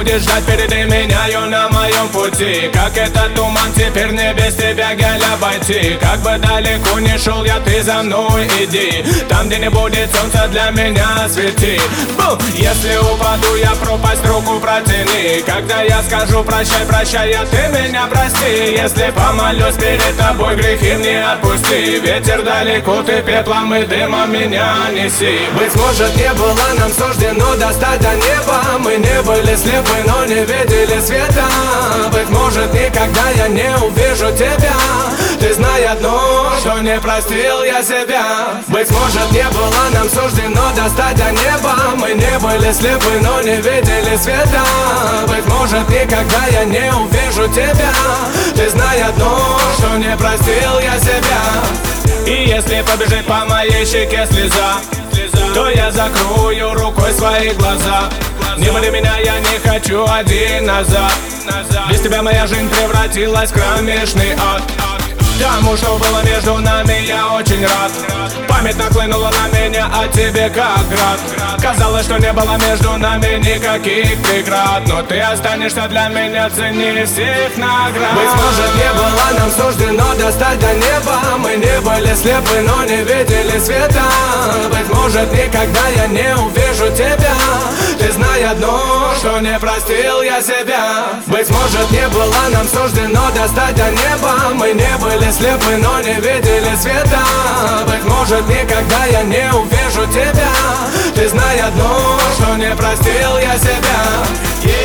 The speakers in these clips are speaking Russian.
будет ждать впереди меня, ее на моем пути. Как этот туман, теперь не без тебя, гель, обойти. Как бы далеко не шел я, ты за мной иди. Там, где не будет солнца, для меня свети. Если упаду я, пропасть, руку протяни. Когда я скажу прощай, прощай, ты меня прости. Если помолюсь перед тобой, грехи мне отпусти. Ветер далеко, ты пеплом и дымом меня неси. Быть может, не было нам суждено достать до неба. Мы не были слепы, но не видели света. Быть может, никогда я не увижу тебя. Ты знай одно, что не простил я себя. Быть может, не было нам суждено достать до неба. Мы не были слепы, но не видели света. Быть может, никогда я не увижу тебя. Ты знай одно, что не простил я себя. И если побежит по моей щеке слеза, то я закрою рукой свои глаза. Не были меня, я не хочу один назад. Без тебя моя жизнь превратилась в кромешный ад. Тому, что было между нами, я очень рад. Память нахлынула на меня, а тебе как град. Казалось, что не было между нами никаких преград, но ты останешься для меня ценнее всех наград. Быть может, не было нам суждено достать до неба. Мы не были слепы, но не видели света. Быть может, никогда я не увижу тебя. Ты знай одно, что не простил я себя. Быть может, не было нам суждено достать до неба. Мы не были слепы, но не видели света. Быть может, никогда я не увижу тебя. Ты знай одно, что не простил я себя.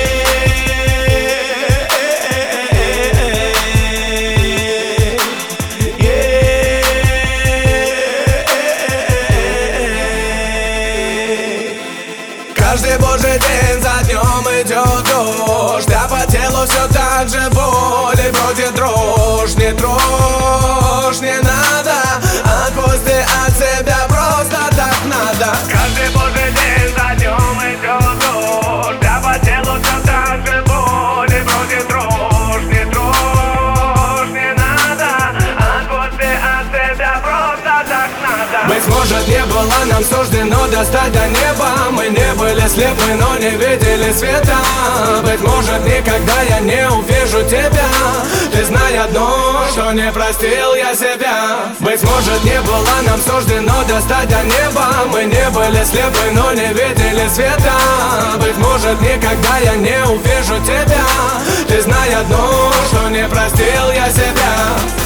Каждый божий день за днем идет дождь, а по телу все так же боль и вроде дрожь. Не трожь, не надо, отпусти от себя, просто так надо. Каждый божий день за днем идет дождь, а по телу все так же боль и вроде дрожь. Не трожь, не надо, отпусти от себя, просто так надо. Быть может, не было нам суждено достать до неба. Мы не были слепы, но не видели света. Быть может, никогда я не увижу тебя. Ты знай одно, что не простил я себя. Быть может, не было нам суждено достать до неба. Мы не были слепы, но не видели света. Быть может, никогда я не увижу тебя. Ты знай одно, что не простил я себя.